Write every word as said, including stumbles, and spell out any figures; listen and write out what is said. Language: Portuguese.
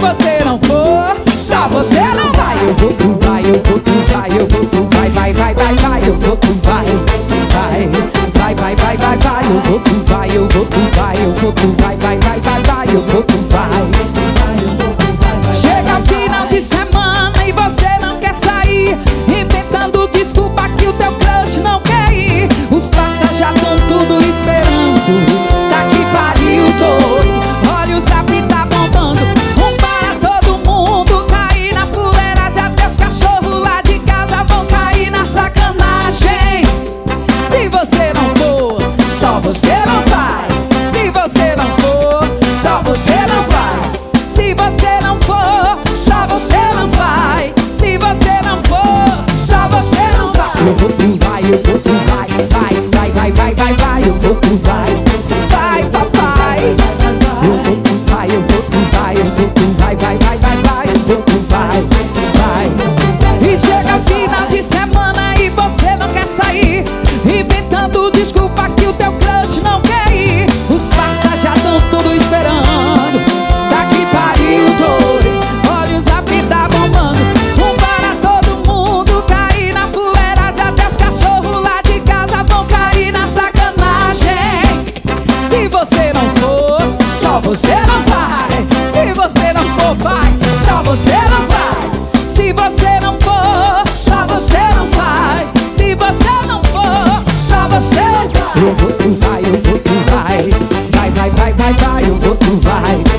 você não for, só você não vai. Eu vou, tu vai, eu vou, tu vai, eu vou, tu vai, vai, vai, vai, vai. Eu vou, tu vai, eu vou, tu vai, vai, vai, vai, vai, vai. Eu vou, tu vai, eu vou, tu vai, eu vou, tu vai, vai, vai, vai, vai. Eu vou, tu vai. Chega o final de semana e você não quer sair, inventando desculpa que o teu crush não quer ir. Os passas já tão tudo esperando, tá que pariu doido. Olha o zap tá bombando, um para todo mundo cair na fuleiragem. Até os cachorros lá de casa vão cair na sacanagem. Se você não for, só você não vai. Se você não for, só você não vai. Se você não for, só você não vai. Se você não for, só você não vai. Eu vou, tu vai, eu vou, tu vai, vai, vai, vai, vai, vai, vai. Eu vou, tu vai, vai, papai. Eu vou, tu vai, eu vou, tu vai, eu vou, tu vai, vai, vai, vai, vai. Eu vou, tu vai, vai. E chega final de semana e você não quer sair, inventando desculpa que o teu crush não quer ir. Os passas já tão tudo esperando, tá que pariu doido. Olha o zap tá bombando, um para todo mundo cair na fuleiragem. Até os cachorros lá de casa vão cair na sacanagem. Se você não for, só você não vai. Se você não for, vai, só você não vai. Se você não for, só você não vai. Se você não for, só você não vai. Eu vou, tu vai, eu vou, tu vai, vai, vai, vai, vai, vai. Eu vou, tu vai.